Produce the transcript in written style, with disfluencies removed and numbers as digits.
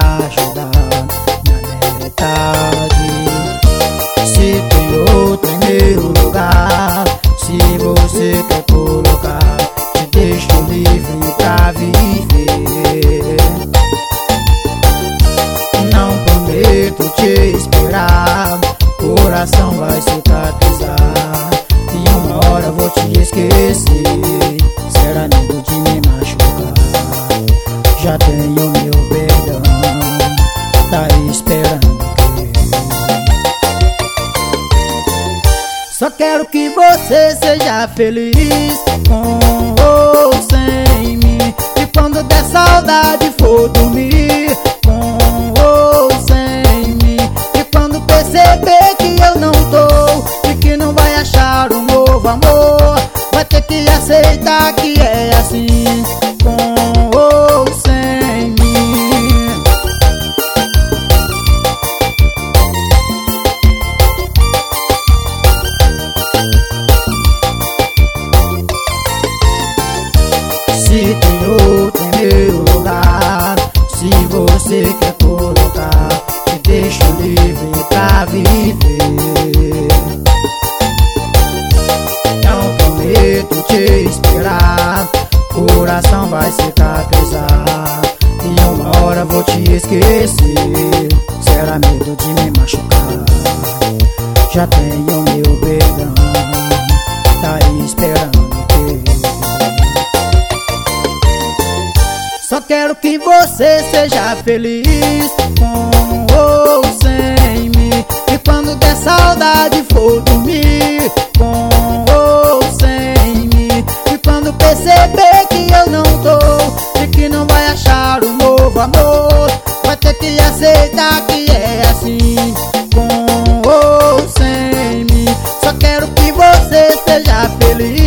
ajudar minha metade. Se tem outro em meu lugar, se você quer colocar, te deixo livre pra viver. Não prometo te esperar, coração vai cicatrizar, e uma hora vou te esquecer. Será medo de me machucar? Já tenho meu perdão, tá esperando o quê? Só quero que você seja feliz, com ou sem mim. E quando der saudade for dormir, com ou sem mim. E quando perceber que eu não tô e que não vai achar um novo amor, vai ter que aceitar que é assim, com ou sem mim. Se tem outro em meu lugar, se você quer colocar, te deixo livre pra viver. Não prometo te esperar, coração vai cicatrizar, e uma hora vou te esquecer. Será medo de me machucar? Já tenho meu perdão, tá esperando o quê? Só quero que você seja feliz, com ou sem mim. E quando der saudade for dormir, com ou sem mim. E quando perceber que eu não tô e que não vai achar um novo amor, vai ter que aceitar que é assim, com ou sem mim. Só quero que você seja feliz.